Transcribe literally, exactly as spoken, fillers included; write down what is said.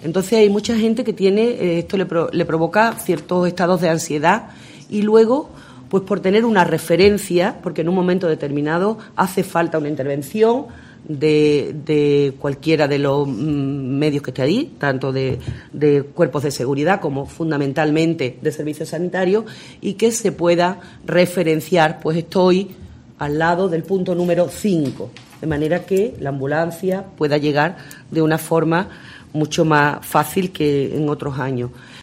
Entonces hay mucha gente que tiene, eh, esto le, pro, le provoca ciertos estados de ansiedad y luego, pues por tener una referencia, porque en un momento determinado hace falta una intervención de, de cualquiera de los medios que esté ahí, tanto de, de cuerpos de seguridad como fundamentalmente de servicios sanitarios, y que se pueda referenciar, pues estoy al lado del punto número cinco, de manera que la ambulancia pueda llegar de una forma mucho más fácil que en otros años.